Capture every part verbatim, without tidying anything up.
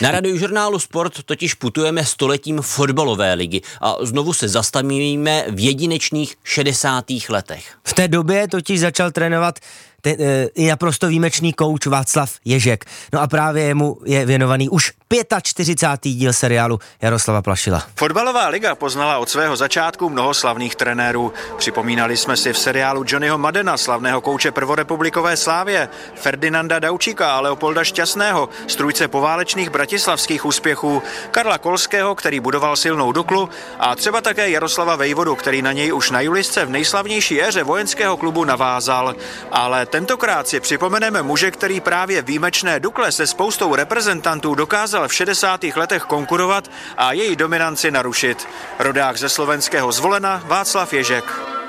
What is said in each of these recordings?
Na Radiožurnálu Sport totiž putujeme stoletím fotbalové ligy a znovu se zastavíme v jedinečných šedesátých letech. V té době totiž začal trénovat ten, e, i naprosto výjimečný kouč Václav Ježek. No a právě jemu je věnovaný už čtyřicátý pátý díl seriálu Jaroslava Plašila. Fotbalová liga poznala od svého začátku mnoho slavných trenérů. Připomínali jsme si v seriálu Johnnyho Madena, slavného kouče prvorepublikové Slávie, Ferdinanda Daučíka a Leopolda Šťastného, strůjce poválečných bratislavských úspěchů, Karla Kolského, který budoval silnou Duklu, a třeba také Jaroslava Vejvodu, který na něj už na Julisce v nejslavnější éře vojenského klubu navázal. Ale tentokrát si připomeneme muže, který právě výjimečné Dukle se spoustou reprezentantů dokázal v šedesátých letech konkurovat a její dominanci narušit. Rodák ze slovenského Zvolena Václav Ježek.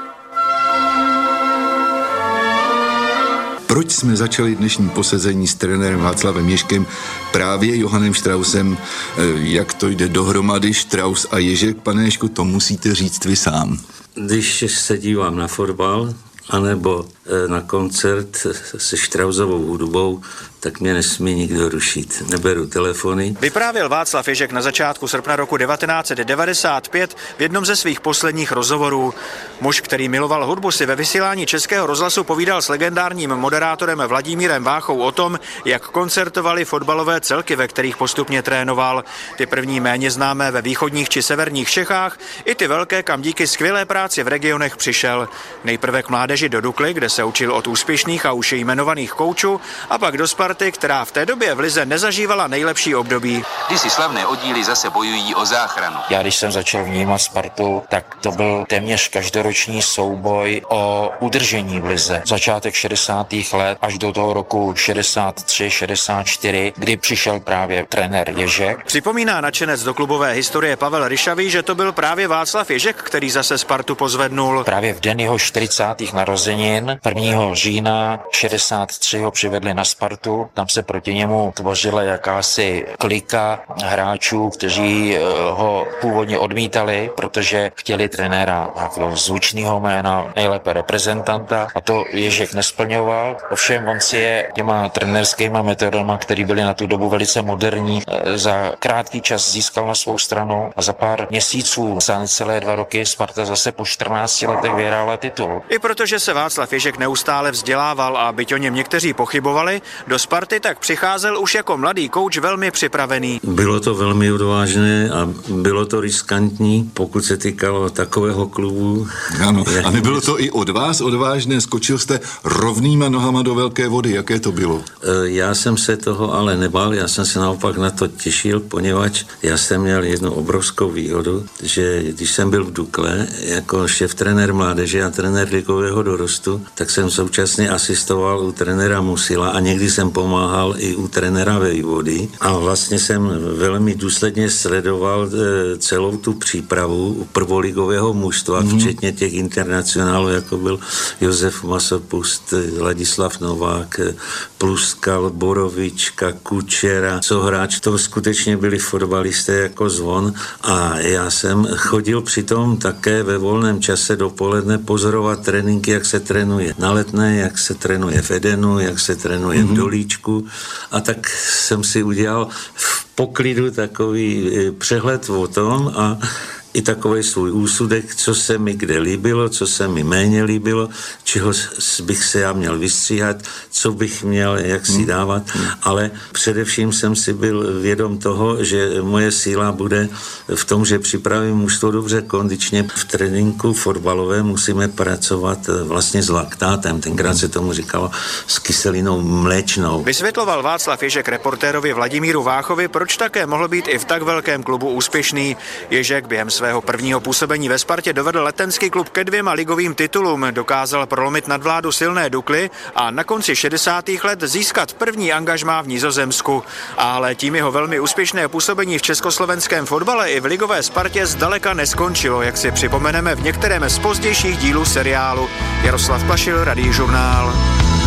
Proč jsme začali dnešní posezení s trenérem Václavem Ježkem právě Johannem Straussem? Jak to jde dohromady, Strauss a Ježek, pane Ježku, to musíte říct vy sám. Když se dívám na fotbal, anebo na koncert se Straussovou hudbou, tak mě nesmí nikdo rušit. Neberu telefony. Vyprávěl Václav Ježek na začátku srpna roku devatenáct set devadesát pět v jednom ze svých posledních rozhovorů. Muž, který miloval hudbu, si ve vysílání Českého rozhlasu povídal s legendárním moderátorem Vladimírem Váchou o tom, jak koncertovali fotbalové celky, ve kterých postupně trénoval. Ty první méně známé ve východních či severních Čechách, i ty velké, kam díky skvělé práci v regionech přišel. Nejprve k mládeži do Dukly, kde se učil od úspěšných a už jmenovaných koučů, a pak do Sparty, která v té době v lize nezažívala nejlepší období. Když si slavné oddíly zase bojují o záchranu. Já když jsem začal vnímat Spartu, tak to byl téměř každoroční souboj o udržení v lize. Začátek šedesátých let až do toho roku šedesát tři šedesát čtyři, kdy přišel právě trenér Ježek. Připomíná nadšenec do klubové historie Pavel Ryšavý, že to byl právě Václav Ježek, který zase Spartu pozvednul. Právě v den jeho čtyřicátých narozenin, prvního října šedesát tři ho přivedli na Spartu. Tam se proti němu tvořila jakási klika hráčů, kteří ho původně odmítali, protože chtěli trenéra jako zvučného jména, nejlépe reprezentanta, a to Ježek nesplňoval. Ovšem on si je těma trenérskýma metodama, které byly na tu dobu velice moderní, za krátký čas získal na svou stranu a za pár měsíců, za necelé dva roky, Sparta zase po čtrnácti letech vyhrála titul. I protože se Václav Ježek neustále vzdělával a byť o něm někteří pochybovali, do Sparty tak přicházel už jako mladý kouč velmi připravený. Bylo to velmi odvážné a bylo to riskantní, pokud se týkalo takového klubu. Ano, a nebylo to i od vás odvážné? Skočil jste rovnýma nohama do velké vody, jaké to bylo? Já jsem se toho ale nebál, já jsem se naopak na to těšil, poněvadž já jsem měl jednu obrovskou výhodu, že když jsem byl v Dukle jako šéf trenér mládeže a trenér ligového dorostu, tak jsem současně asistoval u trenéra Musila a někdy jsem pomáhal i u trenéra Vejvody a vlastně jsem velmi důsledně sledoval celou tu přípravu u prvoligového mužstva, mm. včetně těch internacionálů, jako byl Josef Masopust, Ladislav Novák, Pluskal, Borovička, Kučera, co hráč, to skutečně byli fotbalisté jako zvon a já jsem chodil přitom také ve volném čase dopoledne pozorovat tréninky, jak se trénuje na Letné, jak se trénuje v Edenu, jak se trénuje mm-hmm. v Dolíčku, a tak jsem si udělal v poklidu takový přehled o tom a i takový svůj úsudek, co se mi kde líbilo, co se mi méně líbilo, čeho bych se já měl vystříhat, co bych měl jak si dávat, ale především jsem si byl vědom toho, že moje síla bude v tom, že připravím mužstvo dobře kondičně. V tréninku fotbalové musíme pracovat vlastně s laktátem, tenkrát se tomu říkalo s kyselinou mléčnou. Vysvětloval Václav Ježek reportérovi Vladimíru Váchovi, proč také mohl být i v tak velkém klubu úspěšný. Ježek během svého prvního působení ve Spartě dovedl letenský klub ke dvěma ligovým titulům, dokázal prolomit nadvládu silné Dukly a na konci šedesátých let získat první angažmá v Nizozemsku. Ale tím jeho velmi úspěšné působení v československém fotbale i v ligové Spartě zdaleka neskončilo, jak si připomeneme v některém z pozdějších dílů seriálu. Jaroslav Plašil, Radiožurnál.